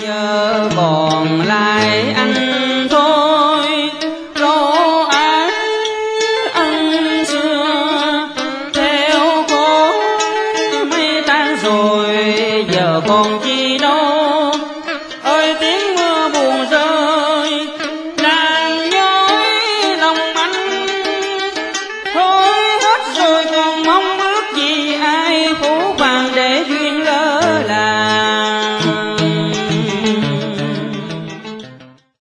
giờ còn lại anh thôi, dấu ái ân xưa theo khối mây tan rồi, giờ còn chi